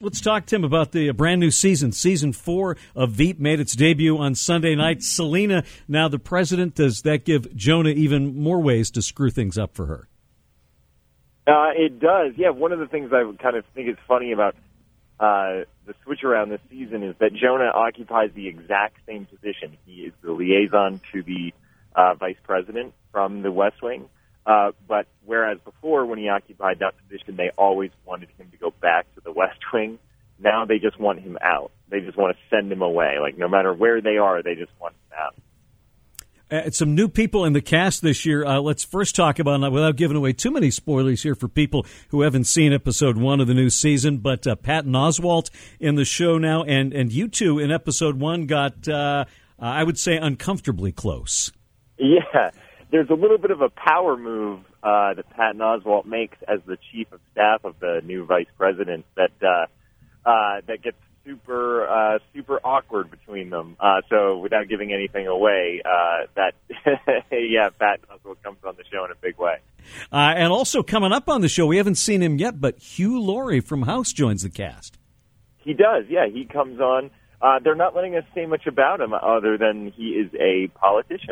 Let's talk, Tim, about the brand new season. Season 4 of Veep made its debut on Sunday night. Selena, now the president. Does that give Jonah even more ways to screw things up for her? It does. Yeah, one of the things I kind of think is funny about the switch around this season is that Jonah occupies the exact same position. He is the liaison to the vice president from the West Wing. But whereas before, when he occupied that position, they always wanted him to go back to the West Wing. Now they just want him out. They just want to send him away. Like, no matter where they are, they just want him out. Some new people in the cast this year. Let's first talk about, without giving away too many spoilers here for people who haven't seen episode 1 of the new season, but Patton Oswalt in the show now, and you two in episode 1 got, I would say, uncomfortably close. Yeah, there's a little bit of a power move that Patton Oswalt makes as the chief of staff of the new vice president that gets super awkward between them. So without giving anything away, Patton Oswalt comes on the show in a big way. And also coming up on the show, we haven't seen him yet, but Hugh Laurie from House joins the cast. He does, yeah. He comes on. They're not letting us say much about him other than he is a politician.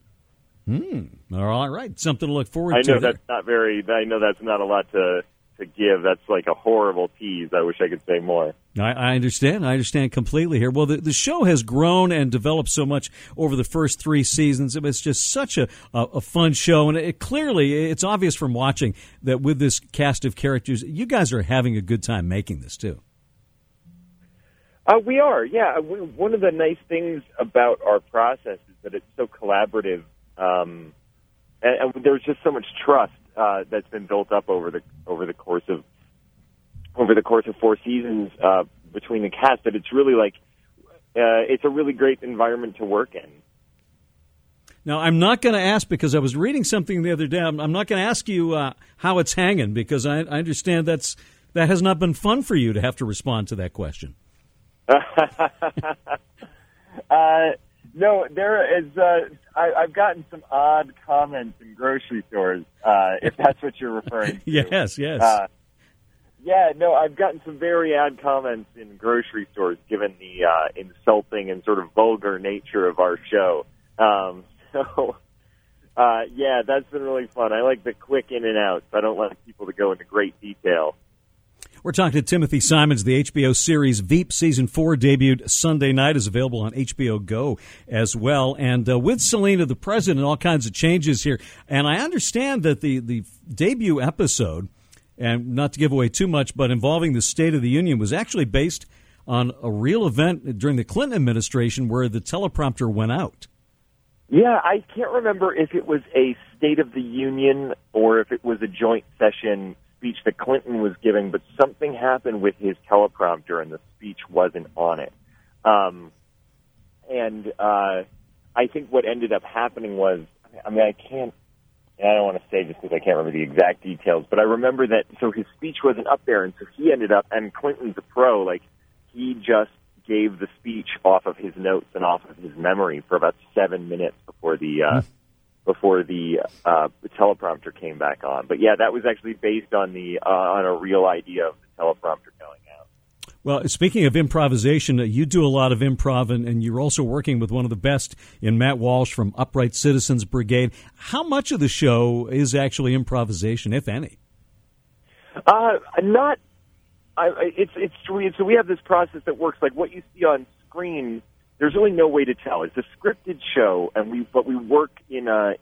All right. Something to look forward to. I know that's not a lot to give. That's like a horrible tease. I wish I could say more. I understand. I understand completely here. Well, the show has grown and developed so much over the first 3 seasons. It's just such a fun show. And it's obvious from watching that with this cast of characters, you guys are having a good time making this, too. We are, yeah. One of the nice things about our process is that it's so collaborative. And there's just so much trust that's been built up over the course of 4 seasons between the cast that it's really like it's a really great environment to work in. Now, I'm not going to ask because I was reading something the other day. I'm not going to ask you how it's hanging because I understand that has not been fun for you to have to respond to that question. No, there is. I've gotten some odd comments in grocery stores, if that's what you're referring to. Yes. I've gotten some very odd comments in grocery stores, given the insulting and sort of vulgar nature of our show. That's been really fun. I like the quick in and out, so I don't like people to go into great detail. We're talking to Timothy Simons. The HBO series Veep Season 4 debuted Sunday night, is available on HBO Go as well. And with Selena, the president, all kinds of changes here. And I understand that the debut episode, and not to give away too much, but involving the State of the Union, was actually based on a real event during the Clinton administration where the teleprompter went out. Yeah, I can't remember if it was a State of the Union or if it was a joint session speech that Clinton was giving, but something happened with his teleprompter and the speech wasn't on it. I think what ended up happening was, I don't want to say just because I can't remember the exact details, but I remember that, so his speech wasn't up there, and so he ended up, and Clinton's a pro, like, he just gave the speech off of his notes and off of his memory for about 7 minutes before the teleprompter came back on. But yeah, that was actually based on on a real idea of the teleprompter going out. Well, speaking of improvisation, you do a lot of improv, and you're also working with one of the best in Matt Walsh from Upright Citizens Brigade. How much of the show is actually improvisation, if any? It's so we have this process that works like what you see on screen. There's really no way to tell. It's a scripted show, but we work through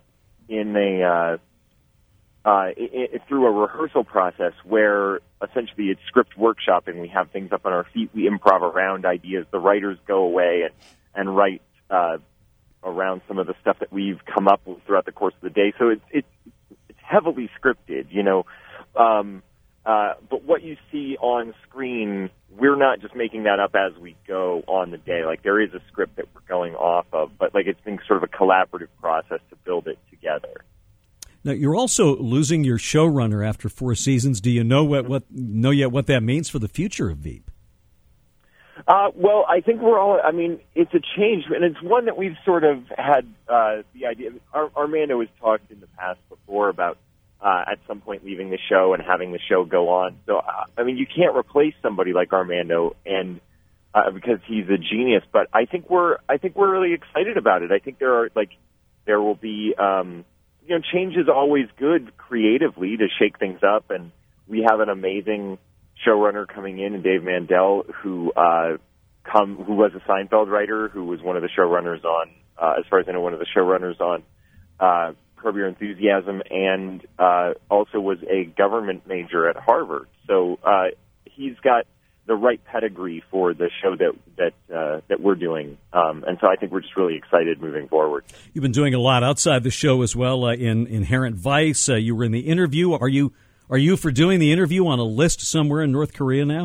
a rehearsal process where essentially it's script workshopping. We have things up on our feet. We improv around ideas. The writers go away and write around some of the stuff that we've come up with throughout the course of the day. So it's heavily scripted, you know. But what you see on screen, we're not just making that up as we go on the day. Like, there is a script that we're going off of, but like it's been sort of a collaborative process to build it together. Now, you're also losing your showrunner after 4 seasons. Do you know what that means for the future of Veep? Well, I think it's a change, and it's one that we've sort of had the idea. Armando has talked in the past before about at some point leaving the show and having the show go on. So, I mean, you can't replace somebody like Armando, and because he's a genius. But I think we're really excited about it. I think there will be, change is always good creatively to shake things up, and we have an amazing showrunner coming in Dave Mandel, who was a Seinfeld writer, who was one of the showrunners on, as far as I know, one of the showrunners on Curb Your Enthusiasm, and also was a government major at Harvard. So he's got the right pedigree for the show that we're doing, and so I think we're just really excited moving forward. You've been doing a lot outside the show as well. In Inherent Vice, you were in the interview. Are you for doing the interview on a list somewhere in North Korea now?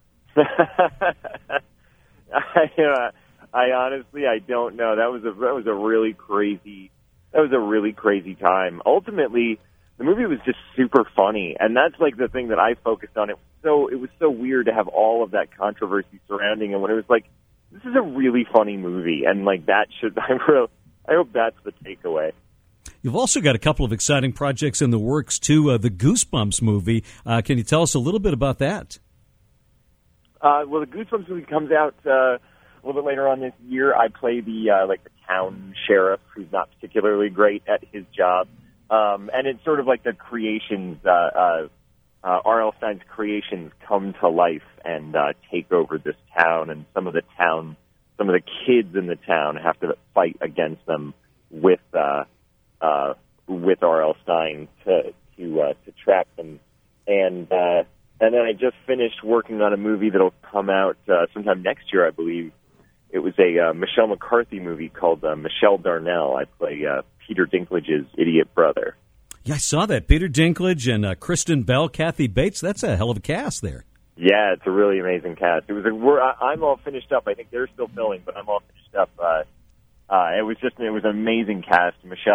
I honestly, I don't know. That was a really crazy time. Ultimately, the movie was just super funny, and that's like the thing that I focused on. It was so weird to have all of that controversy surrounding it when it was like, this is a really funny movie, and like that I hope that's the takeaway. You've also got a couple of exciting projects in the works too. The Goosebumps movie. Can you tell us a little bit about that? Well, the Goosebumps movie comes out a little bit later on this year. I play the town sheriff who's not particularly great at his job. And it's sort of like the creations, R.L. Stine's creations come to life and take over this town, and some of the kids in the town have to fight against them with R.L. Stine to track them. And then I just finished working on a movie that'll come out sometime next year, I believe. It was a Michelle McCarthy movie called Michelle Darnell. I play Peter Dinklage's idiot brother. Yeah, I saw that. Peter Dinklage and Kristen Bell, Kathy Bates. That's a hell of a cast there. Yeah, it's a really amazing cast. I'm all finished up. I think they're still filming, but I'm all finished up. It was an amazing cast.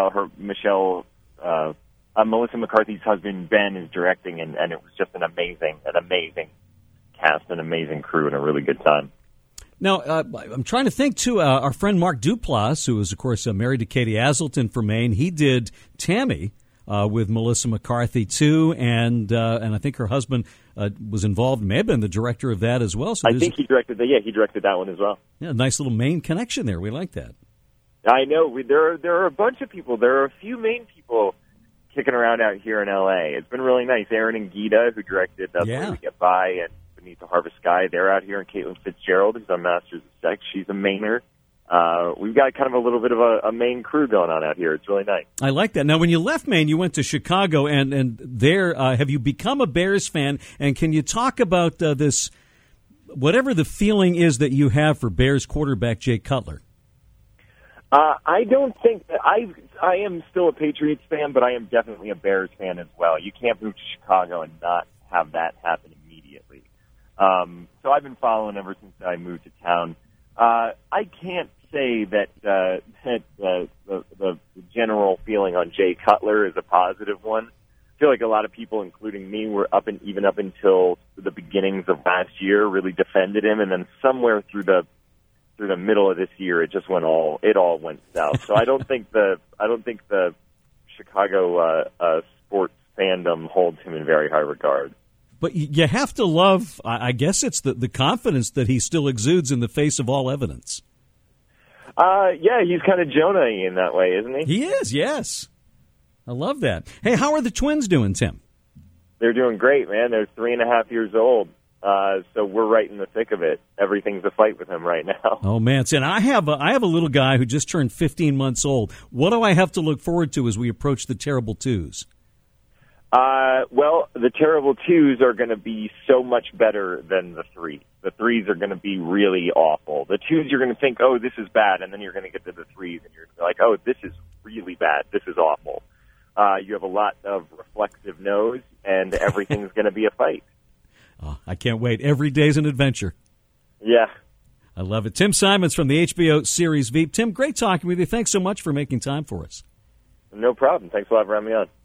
Melissa McCarthy's husband Ben is directing, and it was just an amazing cast, an amazing crew, and a really good time. Now, I'm trying to think, too, our friend Mark Duplass, who is, of course, married to Katie Aselton from Maine, he did Tammy with Melissa McCarthy, too, and I think her husband was involved, may have been the director of that as well. So I think he directed that. Yeah, he directed that one as well. Yeah, nice little Maine connection there. We like that. I know. There are a bunch of people. There are a few Maine people kicking around out here in L.A. It's been really nice. Aaron and Gita, who directed That's Where We Get By and Beneath the Harvest Sky, they're out here. And Caitlin Fitzgerald, who's on Masters of Sex, she's a Mainer. We've got kind of a little bit of a Maine crew going on out here. It's really nice. I like that. Now, when you left Maine, you went to Chicago, and there, have you become a Bears fan? And can you talk about this, whatever the feeling is that you have for Bears quarterback Jay Cutler? I don't think that I am still a Patriots fan, but I am definitely a Bears fan as well. You can't move to Chicago and not have that happen immediately. So I've been following ever since I moved to town. I can't say that the general feeling on Jay Cutler is a positive one. I feel like a lot of people, including me, were even up until the beginnings of last year, really defended him, and then somewhere through the middle of this year, it all went south. So I don't think the Chicago sports fandom holds him in very high regard. But you have to love, I guess it's the confidence that he still exudes in the face of all evidence. Yeah, he's kind of Jonah-y in that way, isn't he? He is, yes. I love that. Hey, how are the twins doing, Tim? They're doing great, man. They're 3.5 years old. So we're right in the thick of it. Everything's a fight with him right now. Oh, man. And I have a little guy who just turned 15 months old. What do I have to look forward to as we approach the terrible twos? Well, the terrible twos are going to be so much better than the threes. The threes are going to be really awful. The twos, you're going to think, oh, this is bad, and then you're going to get to the threes, and you're like, oh, this is really bad. This is awful. You have a lot of reflexive no's, and everything's going to be a fight. Oh, I can't wait. Every day's an adventure. Yeah. I love it. Tim Simons from the HBO series Veep. Tim, great talking with you. Thanks so much for making time for us. No problem. Thanks a lot for having me on.